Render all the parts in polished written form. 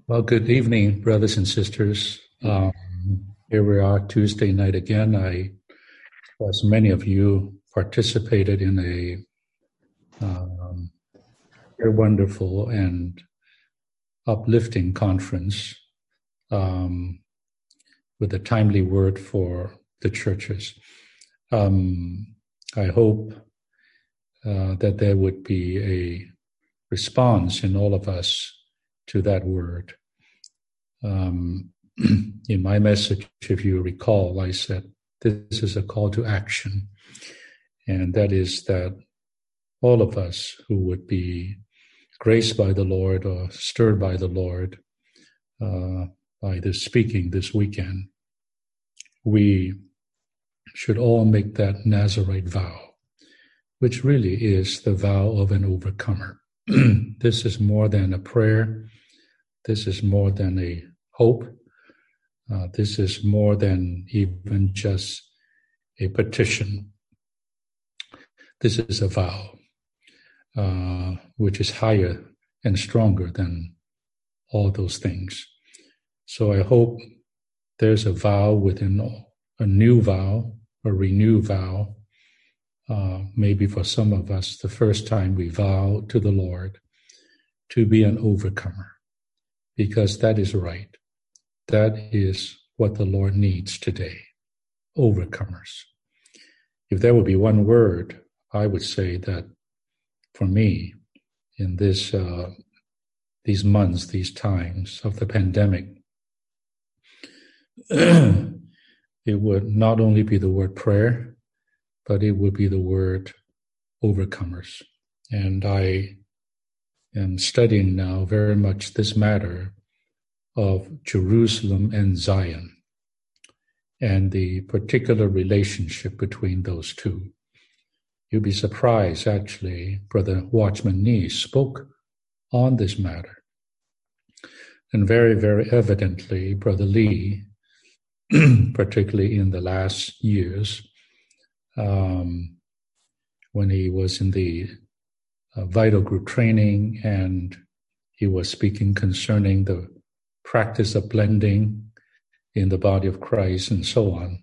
Well, good evening, brothers and sisters. Here we are, Tuesday night again. As many of you, participated in a very wonderful and uplifting conference with a timely word for the churches. I hope that there would be a response in all of us to that word. In my message, if you recall, I said this is a call to action, and that is that all of us who would be graced by the Lord or stirred by the Lord by this speaking this weekend, we should all make that Nazarite vow, which really is the vow of an overcomer. This is more than a prayer. This is more than a hope. This is more than even just a petition. This is a vow, which is higher and stronger than all those things. So I hope there's a vow within a new vow, a renewed vow. Maybe for some of us, the first time we vow to the Lord to be an overcomer, because that is right. That is what the Lord needs today, overcomers. If there would be one word, I would say that for me, in these months, these times of the pandemic, it would not only be the word prayer, but it would be the word overcomers. And I am studying now very much this matter of Jerusalem and Zion and the particular relationship between those two. You'll be surprised, actually, Brother Watchman Nee spoke on this matter. And very, very evidently, Brother Lee, particularly in the last years, when he was in the vital group training and he was speaking concerning the practice of blending in the body of Christ and so on.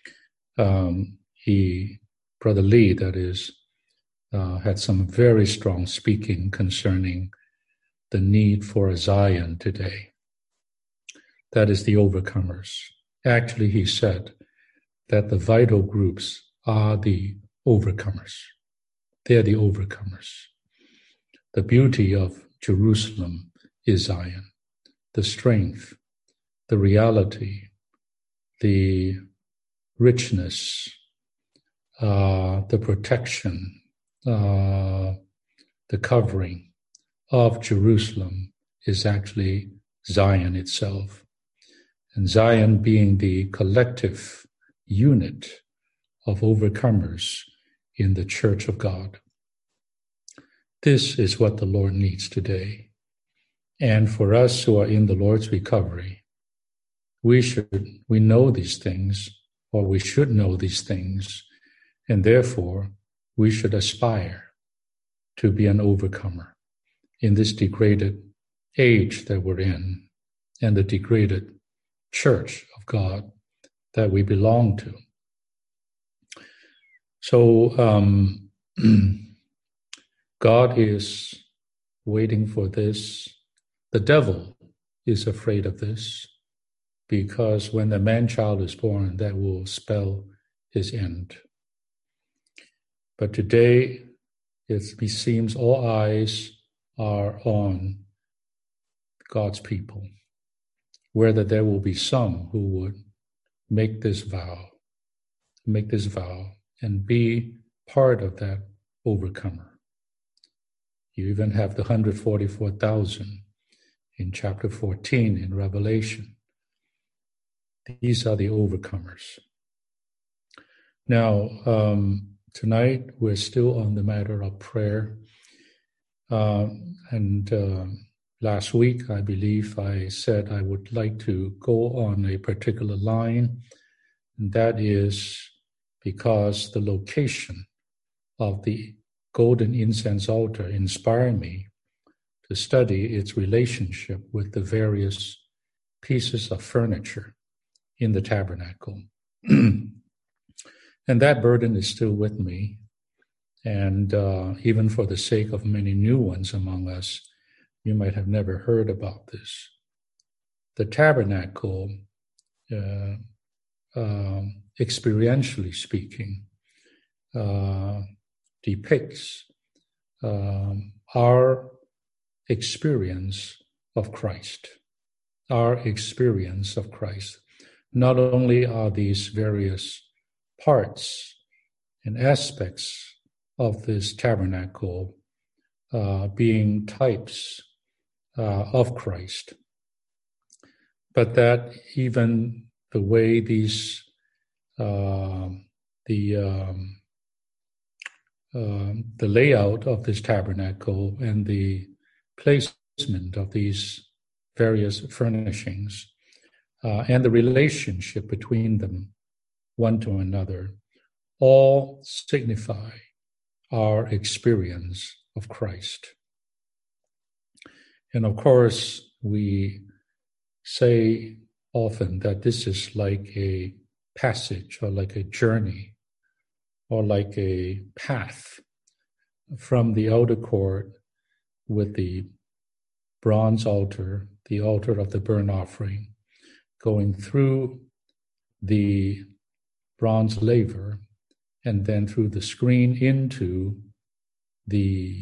Brother Lee, that is, had some very strong speaking concerning the need for a Zion today. That is the overcomers. Actually, he said that the vital groups are the overcomers. They're the overcomers. The beauty of Jerusalem is Zion. The strength, the reality, the richness, the protection, the covering of Jerusalem is actually Zion itself. And Zion being the collective unit of overcomers in the church of God. This is what the Lord needs today. And for us who are in the Lord's recovery, we know these things, or we should know these things, and therefore we should aspire to be an overcomer in this degraded age that we're in and the degraded church of God that we belong to. So God is waiting for this. The devil is afraid of this because when the man-child is born, that will spell his end. But today, it seems all eyes are on God's people, whether there will be some who would make this vow and be part of that overcomer. You even have the 144,000 in chapter 14 in Revelation. These are the overcomers. Now, tonight we're still on the matter of prayer. Last week, I believe I said I would like to go on a particular line, and that is because the location of the golden incense altar inspired me to study its relationship with the various pieces of furniture in the tabernacle. And that burden is still with me. And even for the sake of many new ones among us, you might have never heard about this. The tabernacle, experientially speaking, depicts our experience of Christ. Our experience of Christ. Not only are these various parts and aspects of this tabernacle being types of Christ, but that even the way these the layout of this tabernacle and the placement of these various furnishings and the relationship between them, one to another, all signify our experience of Christ. And of course, we say often that this is like a passage or like a journey or like a path from the outer court with the bronze altar, the altar of the burnt offering, going through the bronze laver and then through the screen into the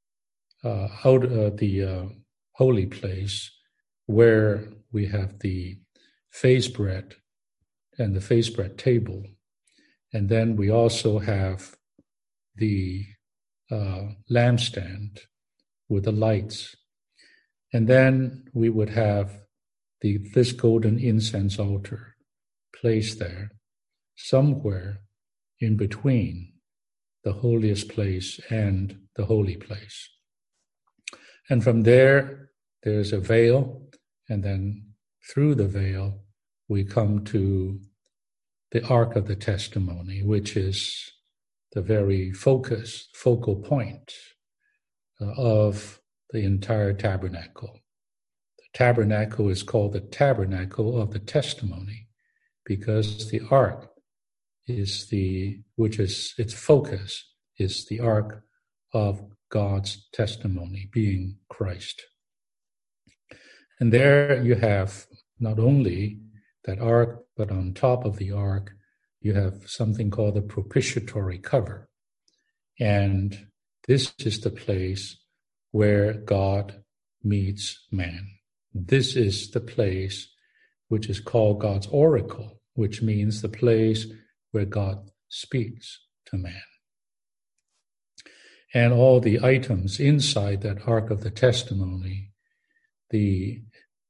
holy place where we have the face bread and the face bread table. And then we also have the lampstand with the lights. And then we would have this golden incense altar placed there, somewhere in between the holiest place and the holy place. And from there, there's a veil, and then through the veil, we come to the Ark of the Testimony, which is the very focal point of the entire tabernacle. The tabernacle is called the Tabernacle of the Testimony because the Ark is its focus is the Ark of God's testimony, being Christ. And there you have not only that ark, but on top of the ark, you have something called the propitiatory cover. And this is the place where God meets man. This is the place which is called God's oracle, which means the place where God speaks to man. And all the items inside that Ark of the Testimony, the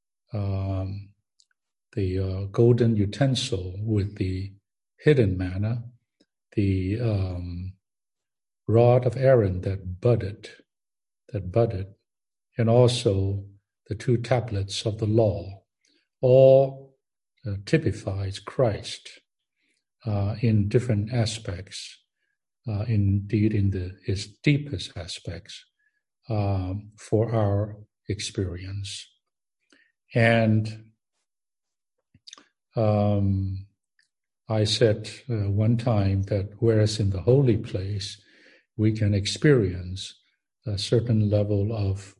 golden utensil with the hidden manna, the rod of Aaron that budded, and also the 2 tablets of the law, all typifies Christ in different aspects, indeed in his deepest aspects for our experience. And I said one time that whereas in the holy place we can experience a certain level of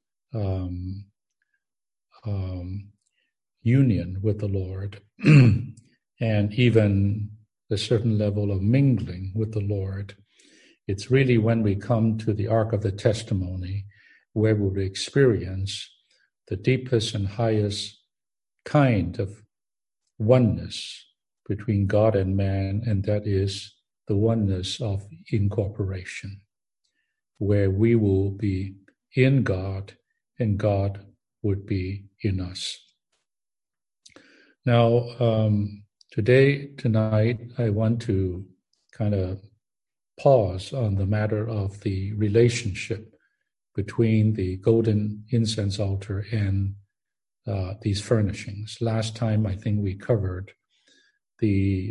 union with the Lord and even a certain level of mingling with the Lord, it's really when we come to the Ark of the Testimony where we will experience the deepest and highest kind of oneness between God and man, and that is the oneness of incorporation, where we will be in God and God would be in us. Now, tonight, I want to kind of pause on the matter of the relationship between the golden incense altar and these furnishings. Last time, I think we covered the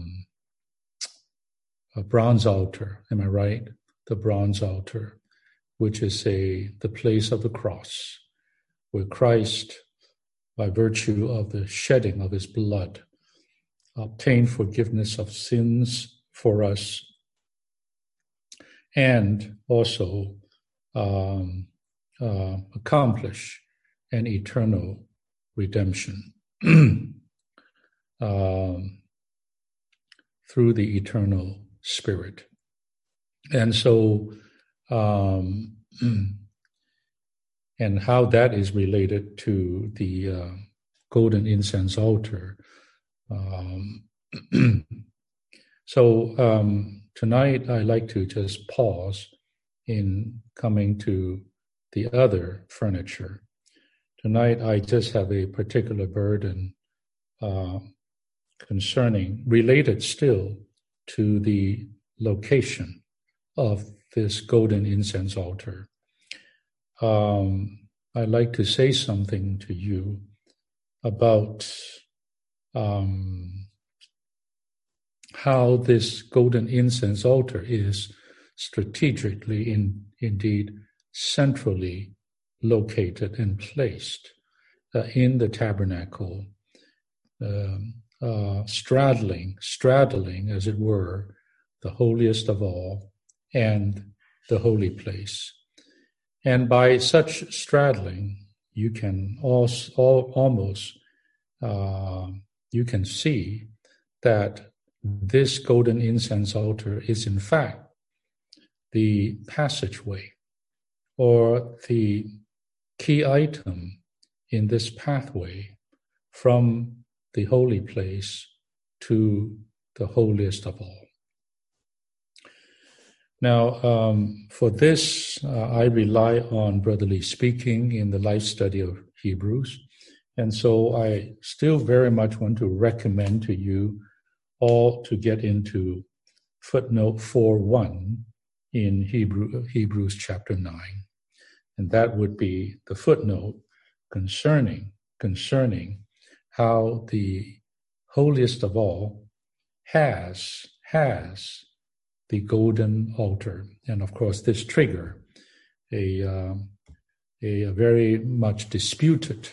bronze altar. Am I right? The bronze altar, which is the place of the cross, where Christ, by virtue of the shedding of his blood, obtained forgiveness of sins for us, and also accomplish an eternal redemption through the eternal Spirit. And so, and how that is related to the golden incense altar. Tonight I'd like to just pause in coming to the other furniture. Tonight I just have a particular burden related still to the location of this golden incense altar. I'd like to say something to you about how this golden incense altar is strategically, indeed, centrally located and placed in the tabernacle, straddling, as it were, the holiest of all and the holy place. And by such straddling, you can almost you can see that this golden incense altar is in fact the passageway or the key item in this pathway from the holy place to the holiest of all. Now, for this, I rely on brotherly speaking in the life study of Hebrews. And so I still very much want to recommend to you all to get into footnote 4.1 in Hebrews chapter 9. And that would be the footnote concerning how the holiest of all has the golden altar. And of course, this trigger a very much disputed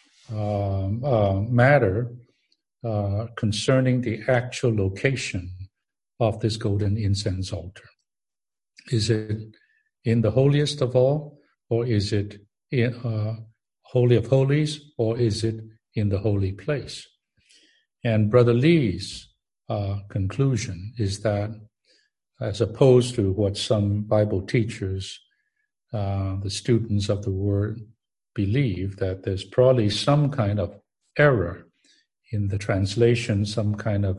matter concerning the actual location of this golden incense altar. Is it in the holiest of all, or is it in Holy of Holies, or is it in the holy place? And Brother Lee's conclusion is that, as opposed to what some Bible teachers, the students of the Word, believe, that there's probably some kind of error in the translation, some kind of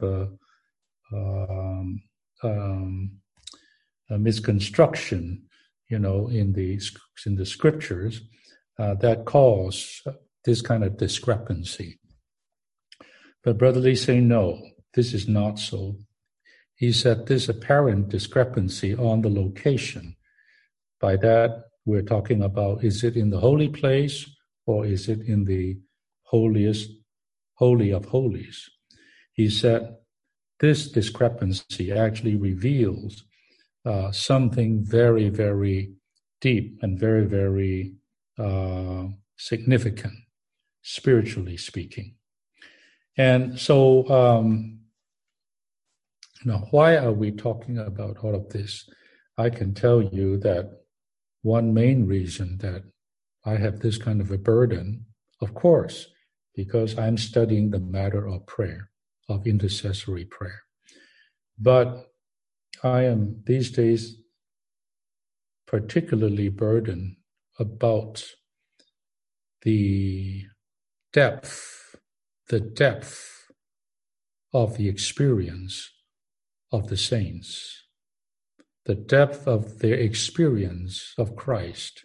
a misconstruction, in the scriptures that cause this kind of discrepancy. But Brother Lee say, no, this is not so. He said this apparent discrepancy on the location. By that, we're talking about, is it in the holy place or is it in the holiest, holy of holies? He said this discrepancy actually reveals something very, very deep and very, very significant, spiritually speaking. And so, now, why are we talking about all of this? I can tell you that one main reason that I have this kind of a burden, of course, because I'm studying the matter of prayer, of intercessory prayer. But I am these days particularly burdened about the depth of the experience of the saints, the depth of their experience of Christ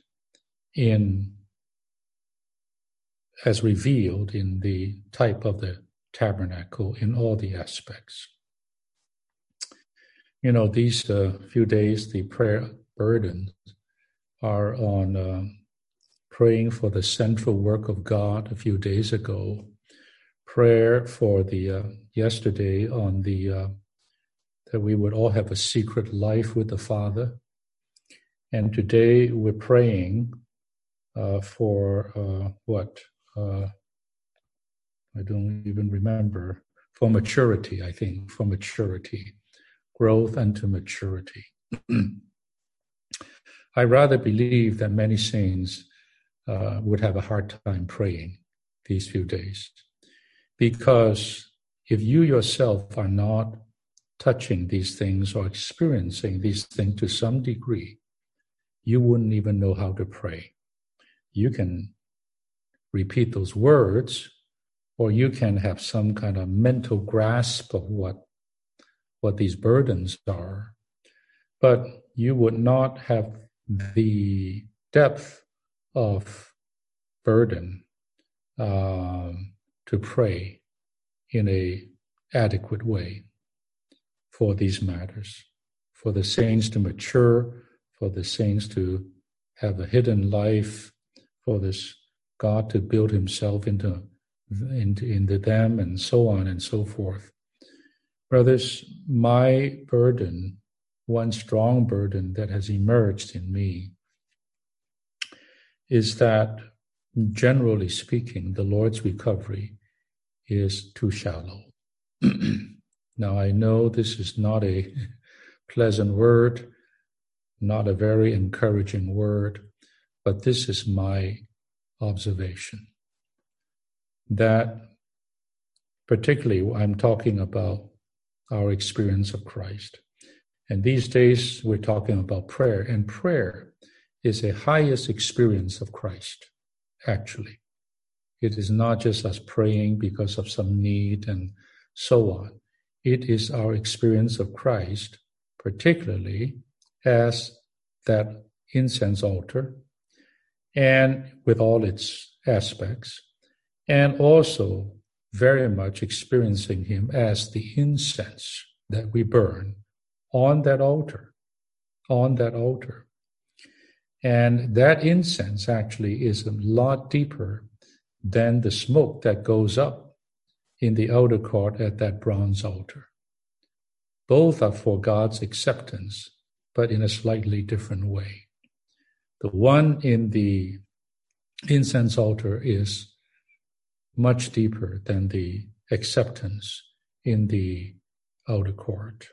as revealed in the type of the tabernacle in all the aspects. These few days, the prayer burdens are on praying for the central work of God a few days ago, prayer for the yesterday on the that we would all have a secret life with the Father, And today we're praying for what? I don't even remember. For maturity, I think, for maturity, growth unto maturity. I rather believe that many saints would have a hard time praying these few days, because if you yourself are not touching these things or experiencing these things to some degree, you wouldn't even know how to pray. You can repeat those words, or you can have some kind of mental grasp of what these burdens are, but you would not have the depth of burden to pray in a adequate way for these matters, for the saints to mature, for the saints to have a hidden life, for this God to build himself into them, and so on and so forth. Brothers, my burden, one strong burden that has emerged in me, is that, generally speaking, the Lord's recovery is too shallow. Now, I know this is not a pleasant word, not a very encouraging word, but this is my observation. That particularly I'm talking about our experience of Christ. And these days we're talking about prayer, and prayer is a highest experience of Christ, actually. It is not just us praying because of some need and so on. It is our experience of Christ, particularly as that incense altar, and with all its aspects, and also very much experiencing him as the incense that we burn on that altar, And that incense actually is a lot deeper than the smoke that goes up in the outer court at that bronze altar. Both are for God's acceptance, but in a slightly different way. The one in the incense altar is much deeper than the acceptance in the outer court.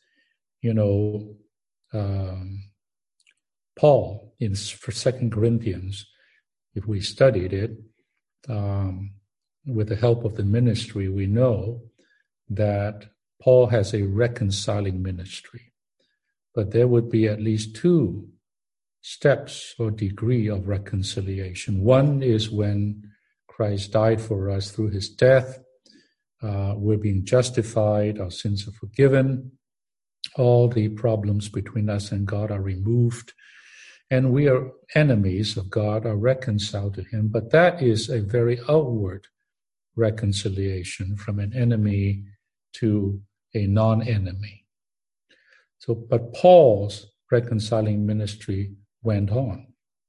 Paul in 2 Corinthians, if we studied it, with the help of the ministry, we know that Paul has a reconciling ministry. But there would be at least two steps or degree of reconciliation. One is when Christ died for us through his death. We're being justified, our sins are forgiven, all the problems between us and God are removed, and we are enemies of God, are reconciled to him. But that is a very outward reconciliation, from an enemy to a non-enemy. But Paul's reconciling ministry went on,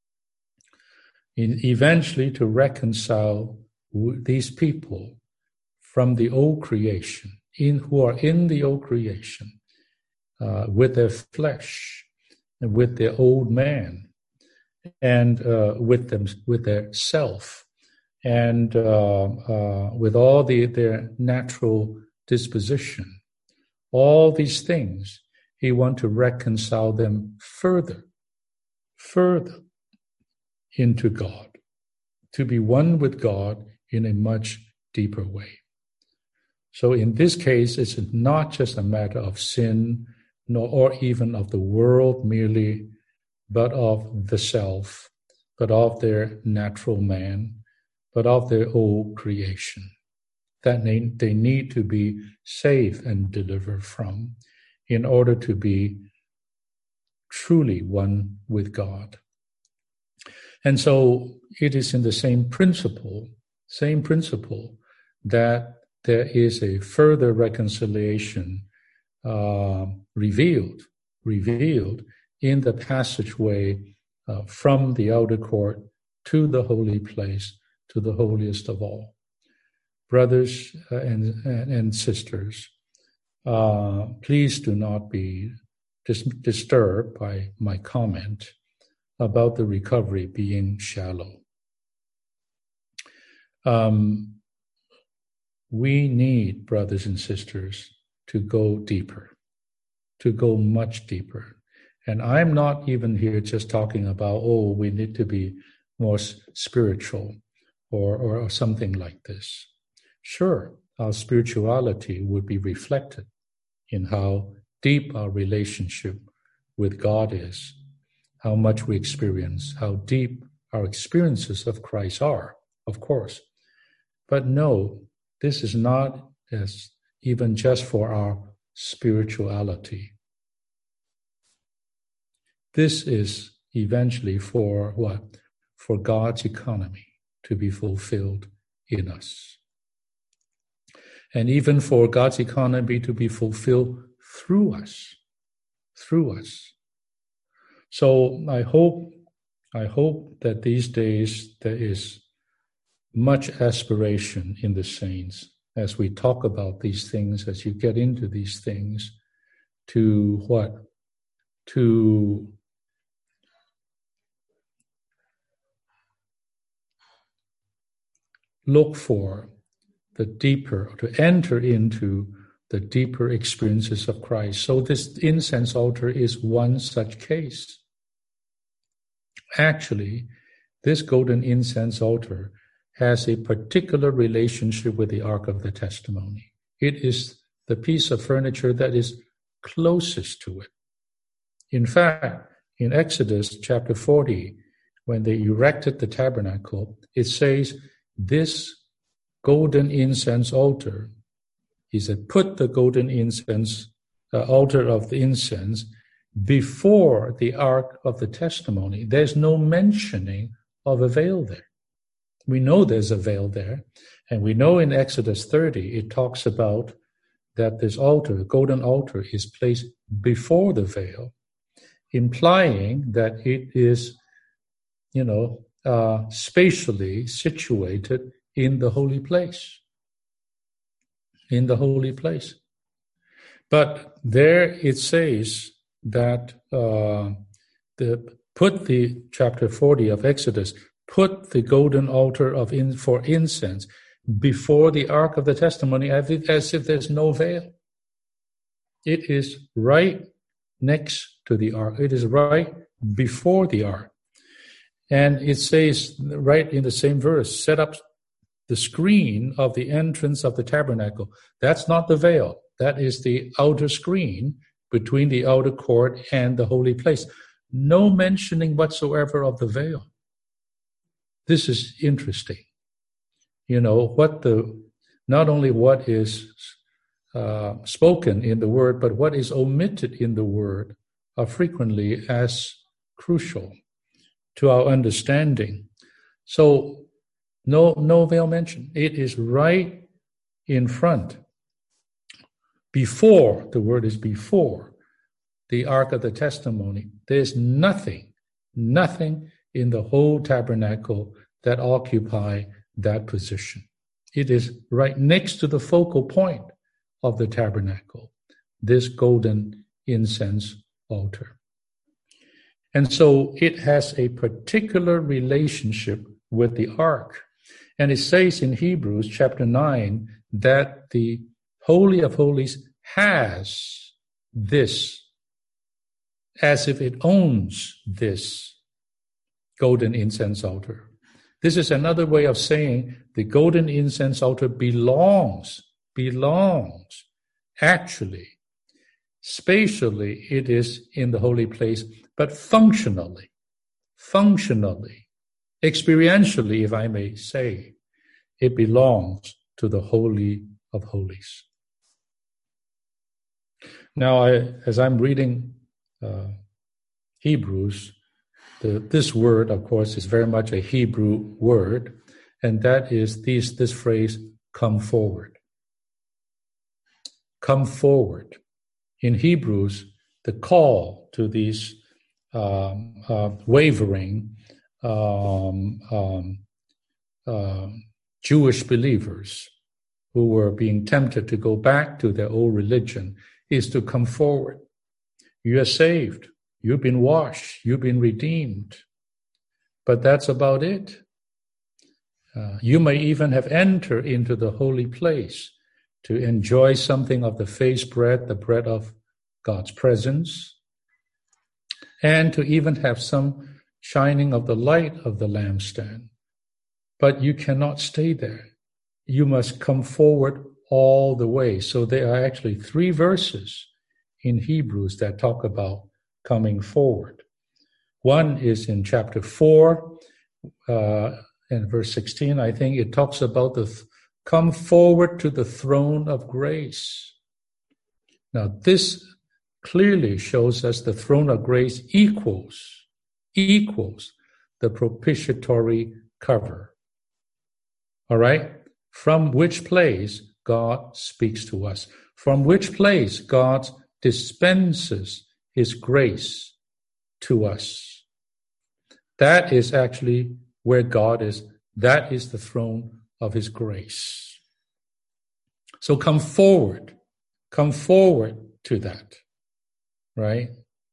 eventually to reconcile these people from the old creation, who are in the old creation, with their flesh, and with their old man, and with their self, and with all their natural disposition. All these things, he wants to reconcile them further into God, to be one with God in a much deeper way. So in this case, it's not just a matter of sin, or even of the world merely, but of the self, but of their natural man, but of their old creation, that they need to be saved and delivered from in order to be truly one with God. And so it is in the same principle that there is a further reconciliation revealed in the passageway from the outer court to the holy place, to the holiest of all. Brothers and sisters, please do not be disturbed by my comment. about the recovery being shallow. We need, brothers and sisters, to go deeper, to go much deeper. And I'm not even here just talking about, we need to be more spiritual or something like this. Sure, our spirituality would be reflected in how deep our relationship with God is, how much we experience, how deep our experiences of Christ are, of course. But no, this is not as even just for our spirituality. This is eventually for what? For God's economy to be fulfilled in us. And even for God's economy to be fulfilled through us. So I hope that these days there is much aspiration in the saints as we talk about these things, as you get into these things, to what? To look for the deeper, to enter into the deeper experiences of Christ. So this incense altar is one such case. Actually, this golden incense altar has a particular relationship with the Ark of the Testimony. It is the piece of furniture that is closest to it. In fact, in Exodus chapter 40, when they erected the tabernacle, it says, this golden incense altar, he said, put the golden incense, altar of the incense before the Ark of the Testimony. There's no mentioning of a veil there. We know there's a veil there, and we know in Exodus 30, it talks about that this altar, the golden altar, is placed before the veil, implying that it is, spatially situated in the holy place. In the holy place. But there it says that chapter 40 of Exodus, put the golden altar for incense before the Ark of the Testimony as if there's no veil. It is right next to the Ark. It is right before the Ark. And it says right in the same verse, set up the screen of the entrance of the tabernacle. That's not the veil. That is the outer screen between the outer court and the holy place. No mentioning whatsoever of the veil. This is interesting. Not only what is spoken in the word, but what is omitted in the word are frequently as crucial to our understanding. So no veil mention. It is right in front. Before, the word is before, the Ark of the Testimony. There's nothing in the whole tabernacle that occupy that position. It is right next to the focal point of the tabernacle, this golden incense altar. And so it has a particular relationship with the ark. And it says in Hebrews chapter 9 that the Holy of Holies has this, as if it owns this golden incense altar. This is another way of saying the golden incense altar belongs. Actually, spatially, it is in the holy place, but functionally, experientially, if I may say, it belongs to the Holy of Holies. Now, as I'm reading Hebrews, this word, of course, is very much a Hebrew word, and that is this phrase, come forward. Come forward. In Hebrews, the call to these wavering Jewish believers who were being tempted to go back to their old religion is to come forward. You are saved. You've been washed. You've been redeemed. but that's about it. You may even have entered into the holy place to enjoy something of the face bread, the bread of God's presence, and to even have some shining of the light of the lampstand. But you cannot stay there. You must come forward all the way. So there are actually 3 verses in Hebrews that talk about coming forward. One is in chapter 4, and verse 16, I think it talks about come forward to the throne of grace. Now, this clearly shows us the throne of grace equals the propitiatory cover. All right? From which place God speaks to us. From which place God dispenses his grace to us. That is actually where God is. That is the throne of his grace. So come forward to that, right?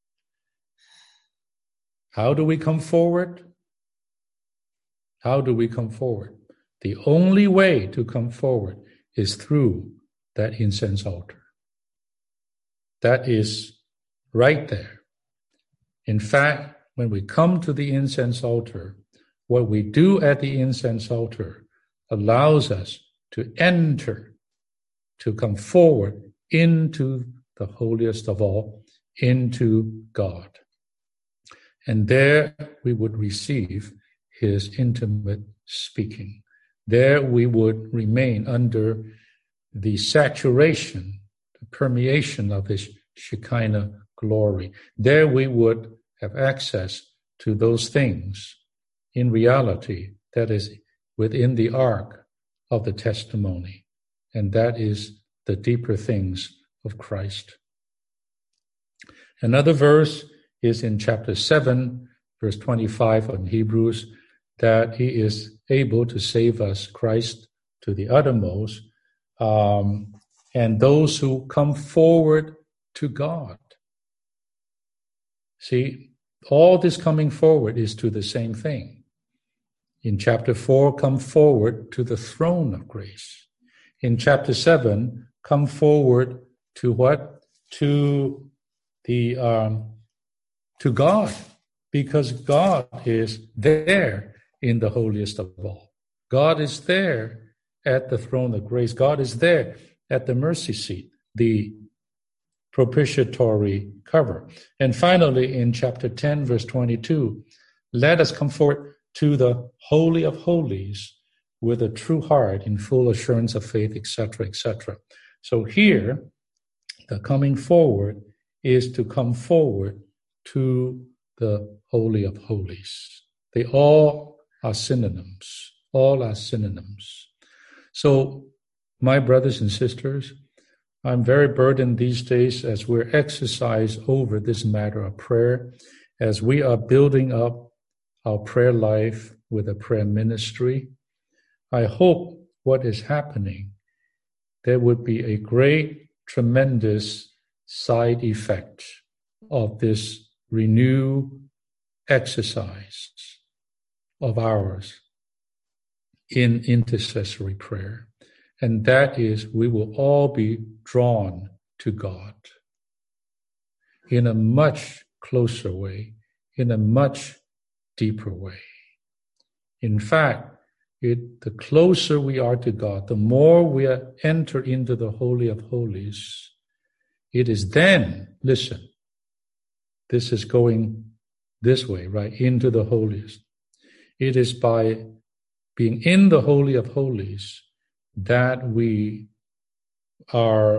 How do we come forward? How do we come forward? The only way to come forward is through that incense altar. That is right there. In fact, when we come to the incense altar, what we do at the incense altar allows us to enter, to come forward into the holiest of all, into God. And there we would receive his intimate speaking. There we would remain under the saturation, the permeation of his Shekinah glory. There we would have access to those things in reality that is within the ark of the testimony. And that is the deeper things of Christ. Another verse is in chapter 7, verse 25 of Hebrews, that he is able to save us, Christ, to the uttermost, and those who come forward to God. See, all this coming forward is to the same thing. In chapter 4, come forward to the throne of grace. In chapter 7, come forward to what? To God, because God is there in the holiest of all. God is there at the throne of grace. God is there at the mercy seat, the propitiatory cover. And finally, in chapter 10, verse 22, let us come forward to the Holy of Holies with a true heart in full assurance of faith, etc., etc. So here, the coming forward is to come forward to the Holy of Holies. They all are synonyms. All are synonyms. So, my brothers and sisters, I'm very burdened these days as we're exercised over this matter of prayer, as we are building up our prayer life with a prayer ministry. I hope what is happening, there would be a great, tremendous side effect of this renewed exercise of ours in intercessory prayer. And that is, we will all be drawn to God in a much closer way, in a much deeper way. In fact, the closer we are to God, the more we enter into the Holy of Holies, it is then, listen, this is going this way, right, into the holiest. It is by being in the Holy of Holies that we are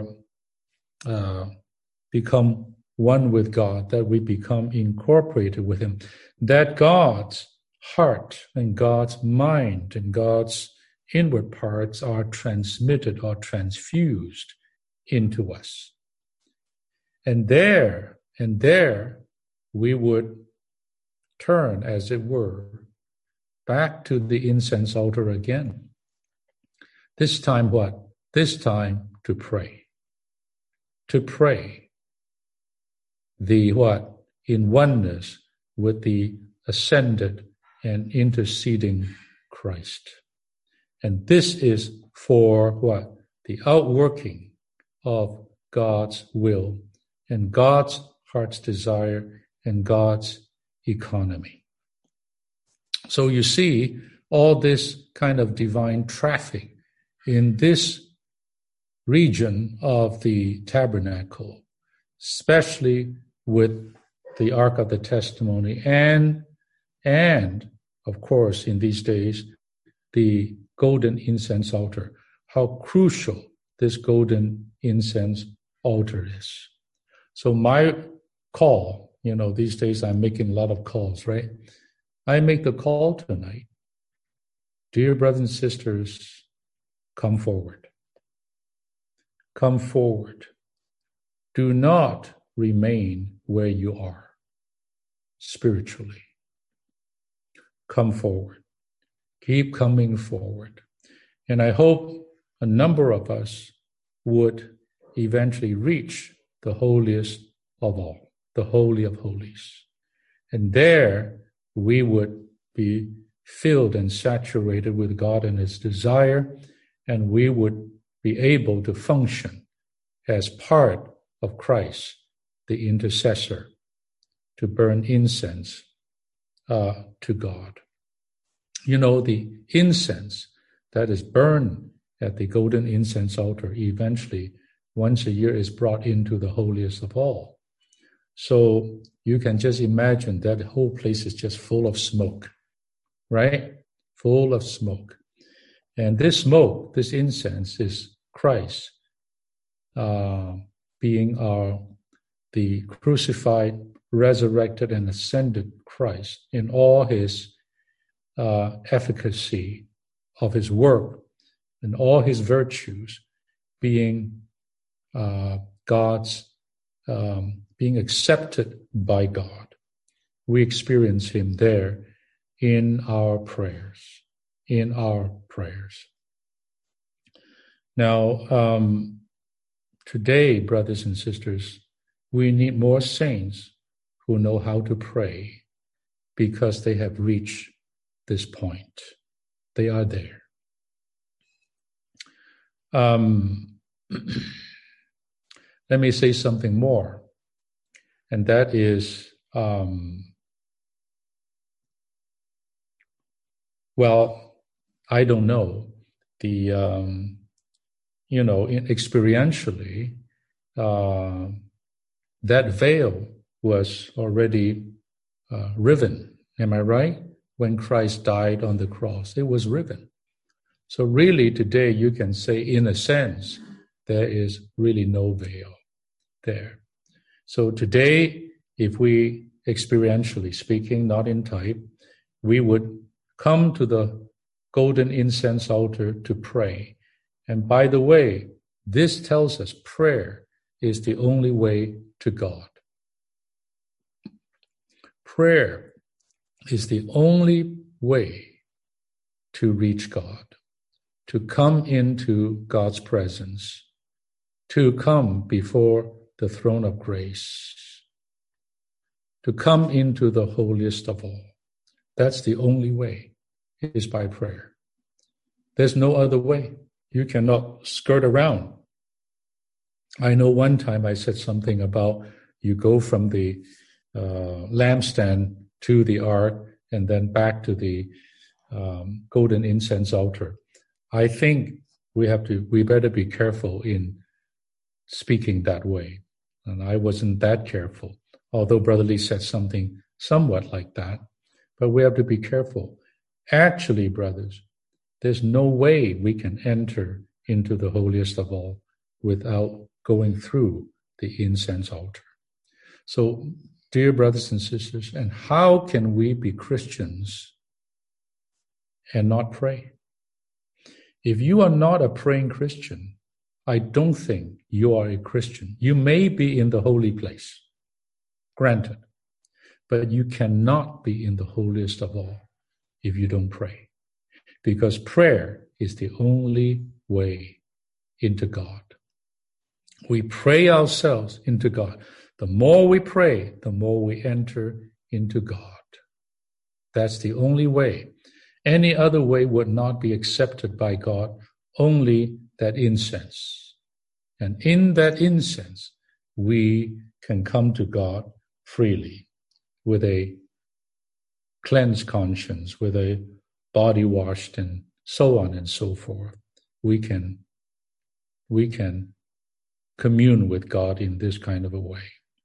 become one with God, that we become incorporated with him, that God's heart and God's mind and God's inward parts are transmitted or transfused into us. And there we would turn, as it were, back to the incense altar again. This time what? This time to pray. To pray the what? In oneness with the ascended and interceding Christ. And this is for what? The outworking of God's will and God's heart's desire and God's economy. So you see all this kind of divine traffic in this region of the tabernacle, especially with the Ark of the Testimony and of course in these days the golden incense altar. How crucial this golden incense altar is. So my call, these days I'm making a lot of calls, right? I make the call tonight. Dear brothers and sisters, come forward. Come forward. Do not remain where you are spiritually. Come forward. Keep coming forward. And I hope a number of us would eventually reach the holiest of all, the Holy of Holies. And there we would be filled and saturated with God and His desire, and we would be able to function as part of Christ, the intercessor, to burn incense to God. The incense that is burned at the golden incense altar eventually once a year is brought into the holiest of all. So you can just imagine that whole place is just full of smoke, right? Full of smoke. And this smoke, this incense is Christ, being the crucified, resurrected, and ascended Christ in all His efficacy of His work and all His virtues being God's, being accepted by God. We experience Him there in our prayers, Now, today, brothers and sisters, we need more saints who know how to pray because they have reached this point. They are there. Let me say something more, and that is, I don't know. Experientially, that veil was already riven. Am I right? When Christ died on the cross, it was riven. So really today you can say, in a sense, there is really no veil there. So today, if we, experientially speaking, not in type, we would come to the golden incense altar to pray. And by the way, this tells us prayer is the only way to God. Prayer is the only way to reach God, to come into God's presence, to come before the throne of grace, to come into the holiest of all. That's the only way, is by prayer. There's no other way. You cannot skirt around. I know one time I said something about you go from the lampstand to the ark and then back to the golden incense altar. I think we better be careful in speaking that way. And I wasn't that careful, although Brother Lee said something somewhat like that. But we have to be careful. Actually, brothers, there's no way we can enter into the holiest of all without going through the incense altar. So, dear brothers and sisters, and how can we be Christians and not pray? If you are not a praying Christian, I don't think you are a Christian. You may be in the holy place, granted, but you cannot be in the holiest of all if you don't pray. Because prayer is the only way into God. We pray ourselves into God. The more we pray, the more we enter into God. That's the only way. Any other way would not be accepted by God, only that incense. And in that incense, we can come to God freely with a cleansed conscience, with a body washed, and so on and so forth. We can commune with God in this kind of a way.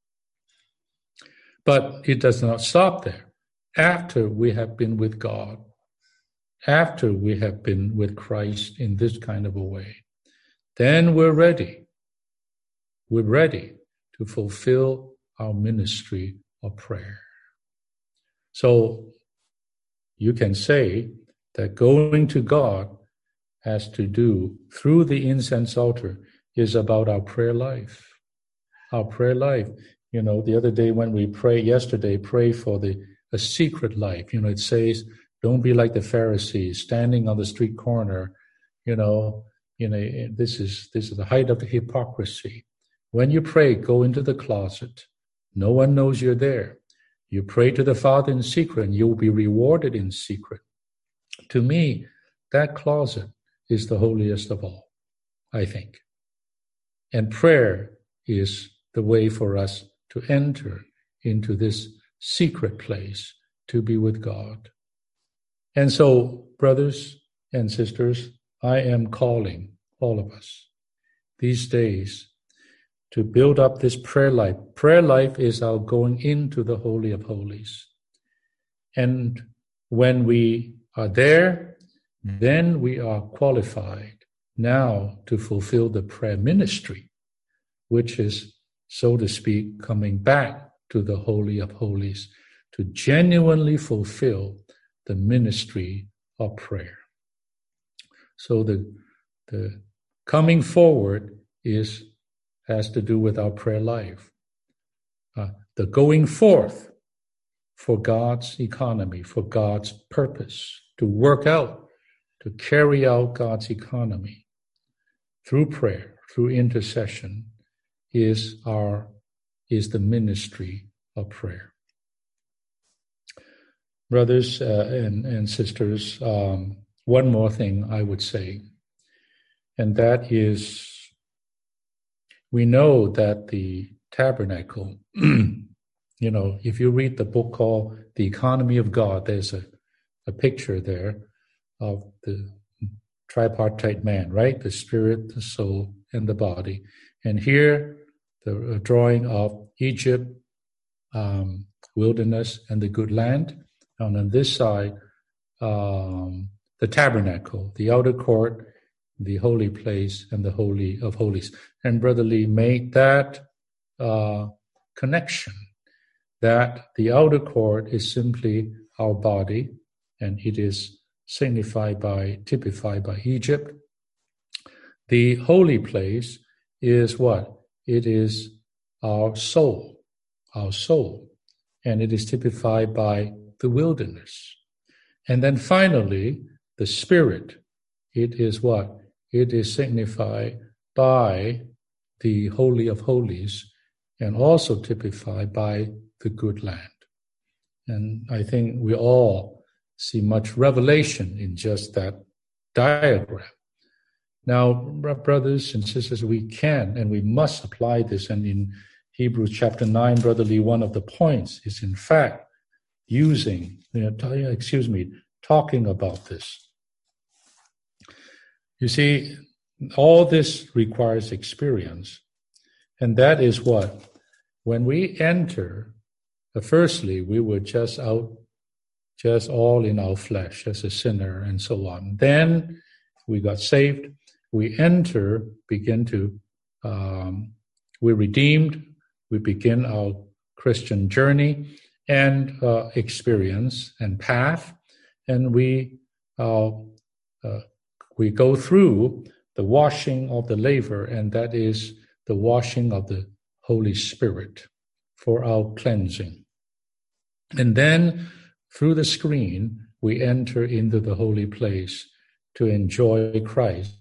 But it does not stop there. After we have been with God, after we have been with Christ in this kind of a way, then we're ready. We're ready to fulfill our ministry of prayer. So you can say that going to God has to do, through the incense altar, is about our prayer life. Our prayer life. The other day when we yesterday, pray for a secret life. It says, don't be like the Pharisees standing on the street corner. This is the height of the hypocrisy. When you pray, go into the closet. No one knows you're there. You pray to the Father in secret, and you'll be rewarded in secret. To me, that closet is the holiest of all, I think. And prayer is the way for us to enter into this secret place to be with God. And so, brothers and sisters, I am calling all of us these days to build up this prayer life. Prayer life is our going into the Holy of Holies. And when we are there, then we are qualified now to fulfill the prayer ministry, which is, so to speak, coming back to the Holy of Holies to genuinely fulfill the ministry of prayer. So the coming forward has to do with our prayer life. The going forth for God's economy, for God's purpose, to work out, to carry out God's economy through prayer, through intercession, is the ministry of prayer. Brothers and sisters, one more thing I would say, and that is, we know that the tabernacle, if you read the book called The Economy of God, there's a picture there of the tripartite man, right? The spirit, the soul, and the body. And here, the drawing of Egypt, wilderness, and the good land. And on this side, the tabernacle, the outer court, the holy place, and the Holy of Holies. And Brother Lee made that connection, that the outer court is simply our body, and it is typified by Egypt. The holy place is what? It is our soul, and it is typified by the wilderness. And then finally, the spirit, it is what? It is signified by the Holy of Holies, and also typified by the good land. And I think we all see much revelation in just that diagram. Now, brothers and sisters, we can and we must apply this. And in Hebrews chapter 9, Brother Lee, one of the points is in fact talking about this. You see, all this requires experience. And that is what? When we enter, firstly, we were just all in our flesh as a sinner and so on. Then we got saved. We enter, we're redeemed. We begin our Christian journey and experience and path. And we go through the washing of the laver, and that is the washing of the Holy Spirit for our cleansing. And then through the screen, we enter into the holy place to enjoy Christ.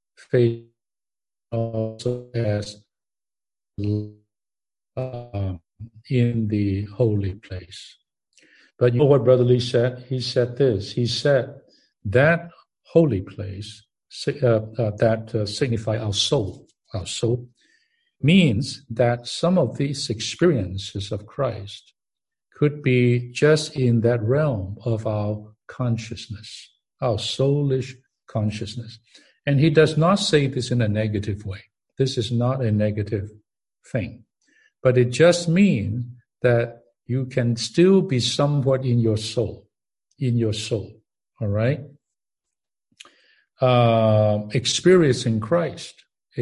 Faith also as in the holy place. But you know what Brother Lee said? He said this. He said that holy place that signify our soul, means that some of these experiences of Christ could be just in that realm of our consciousness, our soulish consciousness. And he does not say this in a negative way. This is not a negative thing. But it just means that you can still be somewhat in your soul, all right? Experiencing Christ.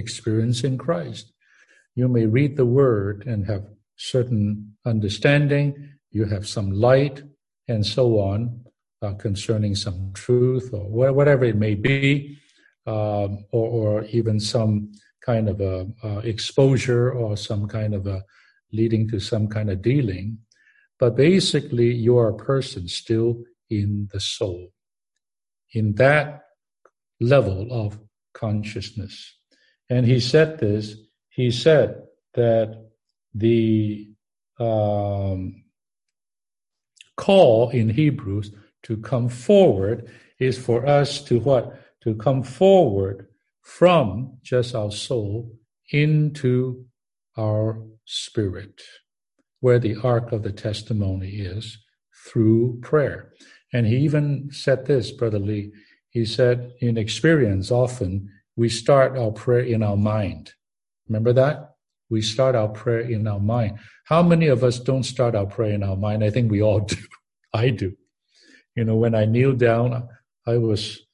You may read the word and have certain understanding, you have some light, and so on, concerning some truth or whatever it may be, or even some kind of a exposure or some kind of a leading to some kind of dealing. But basically, you are a person still in the soul, in that level of consciousness. And he said this, he said that the call in Hebrews to come forward is for us to what? To come forward from just our soul into our spirit, where the ark of the testimony is, through prayer. And he even said this, Brother Lee, he said, in experience, often we start our prayer in our mind. Remember that? We start our prayer in our mind. How many of us don't start our prayer in our mind? I think we all do. I do. You know, when I kneel down, I'm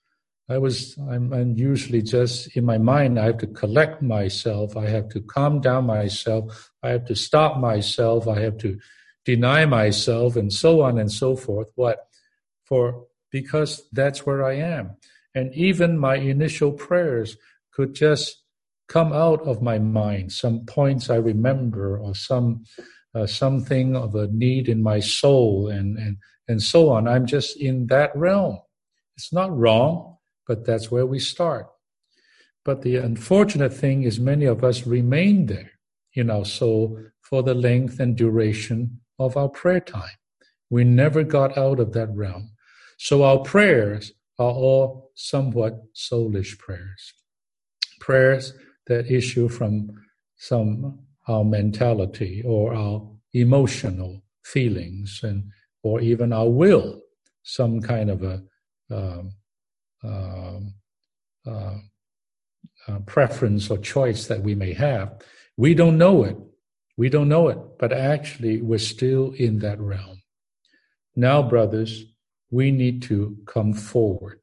usually just in my mind, I have to collect myself. I have to calm down myself. I have to stop myself. I have to deny myself, and so on and so forth. Because that's where I am. And even my initial prayers could just come out of my mind. Some points I remember, or something of a need in my soul, and so on. I'm just in that realm. It's not wrong, but that's where we start. But the unfortunate thing is many of us remain there in our soul for the length and duration of our prayer time. We never got out of that realm. So our prayers are all somewhat soulish prayers. Prayers that issue from our mentality or our emotional feelings, or even our will, some kind of a preference or choice that we may have. We don't know it, but actually we're still in that realm. Now, brothers, we need to come forward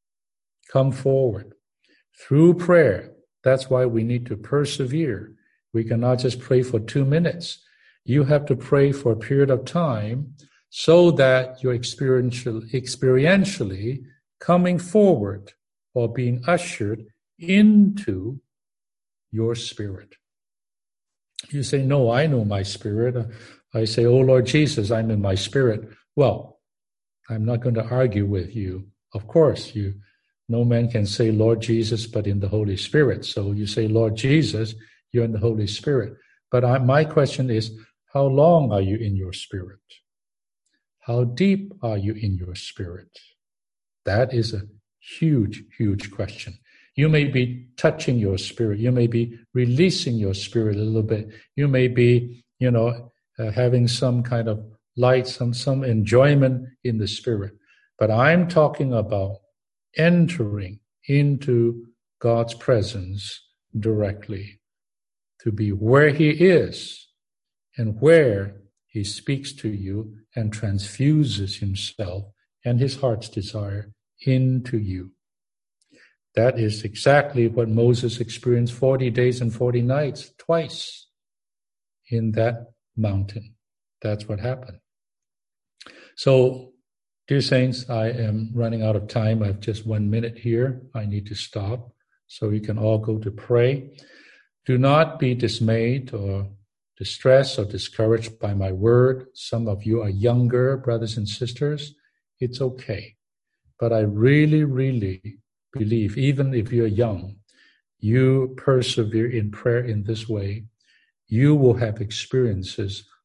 through prayer. That's why we need to persevere. We cannot just pray for 2 minutes. You have to pray for a period of time so that you're experientially coming forward or being ushered into your spirit. You say, no, I know my spirit. I say, oh Lord Jesus, I'm in my spirit. Well, I'm not going to argue with you. Of course, no man can say Lord Jesus but in the Holy Spirit. So you say Lord Jesus, you're in the Holy Spirit. But my question is, how long are you in your spirit? How deep are you in your spirit? That is a huge, huge question. You may be touching your spirit. You may be releasing your spirit a little bit. You may be, having some kind of light, some enjoyment in the spirit. But I'm talking about entering into God's presence directly, to be where He is and where He speaks to you and transfuses Himself and His heart's desire into you. That is exactly what Moses experienced 40 days and 40 nights, twice in that mountain. That's what happened. So, dear saints, I am running out of time. I have just 1 minute here. I need to stop so you can all go to pray. Do not be dismayed or distressed or discouraged by my word. Some of you are younger, brothers and sisters. It's okay. But I really, really believe, even if you're young, you persevere in prayer in this way, you will have experiences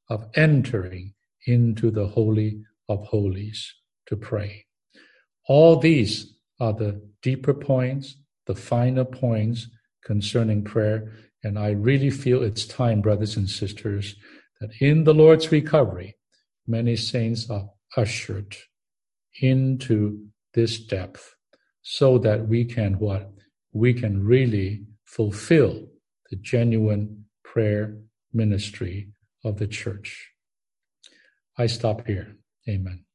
of entering into the Holy of Holies to pray. All these are the deeper points, the finer points concerning prayer. And I really feel it's time, brothers and sisters, that in the Lord's recovery, many saints are ushered into this depth so that we can what? We can really fulfill the genuine prayer ministry of the church. I stop here. Amen.